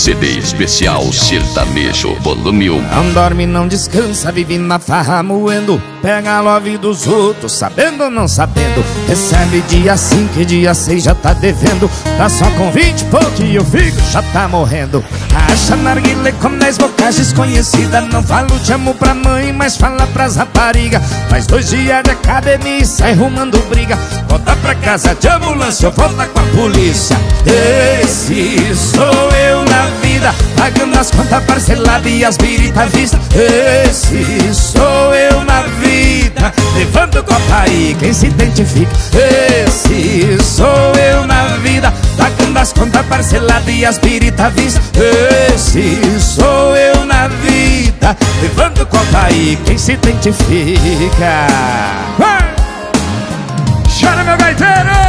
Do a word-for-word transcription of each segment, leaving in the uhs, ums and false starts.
C D especial sertanejo volume um. Não dorme, não descansa, vive na farra moendo. Pega a love dos outros, sabendo ou não sabendo. Recebe dia cinco e dia seis já tá devendo. Tá só com vinte e pouco e o fico já tá morrendo. Acha narguilé com dez bocas desconhecida. Não falo te amo pra mãe, mas fala pras rapariga. Faz dois dias de academia e sai rumando briga. Volta pra casa de ambulância ou volta com a polícia. Esse sou eu na vida, pagando as contas parceladas e as birita à vista. Esse sou eu na vida, levando o copo aí, quem se identifica. Esse sou eu na vida, pagando as contas parceladas e as birita à vista. Esse sou eu na vida, levando o copo aí, quem se identifica. Vai! Chora, meu gaiteiro!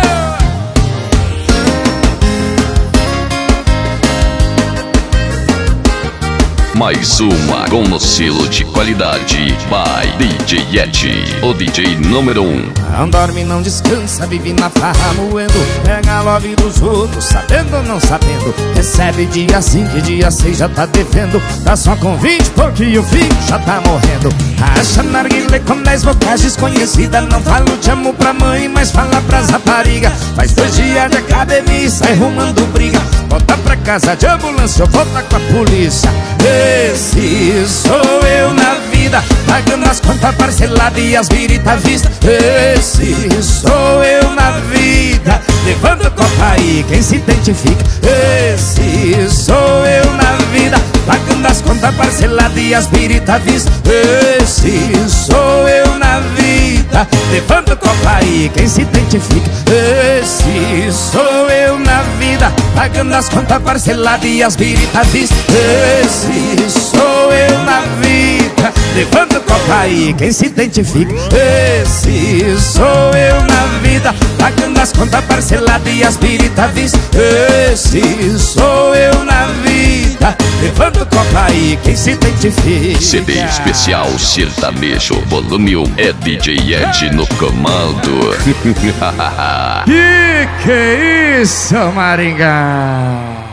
Mais uma com o selo de qualidade by D J Yeti, o D J número um. Não dorme, não descansa, vive na farra moendo. Pega a love dos outros, sabendo ou não sabendo. Recebe dia cinco e dia seis já tá devendo. Tá só com vinte pouco e o filho já tá morrendo. Acha narguilé com dez bocas desconhecida. Não falo te amo pra mãe, mas fala pras rapariga. Faz dois dias de academia e sai rumando briga. Volta pra casa de ambulância ou volta com a polícia. Esse sou eu na vida, pagando as contas parceladas e as birita à vista. Esse sou eu na vida, levando copo aí, quem se identifica. Esse sou eu na vida, pagando as contas parceladas e as birita à vista. Esse sou eu na vida, levando copo aí, quem se identifica. Esse sou eu na vida, pagando as contas parceladas e as birita à vista. Esse sou eu na vida, levando copo aí, quem se identifica. Esse sou eu na vida, pagando as contas parceladas e as birita à vista. Esse sou eu na vida, levando copo aí, quem se identifica. C D especial sertanejo volume um, é D J Yeti no comando. Que que é isso, Maringá?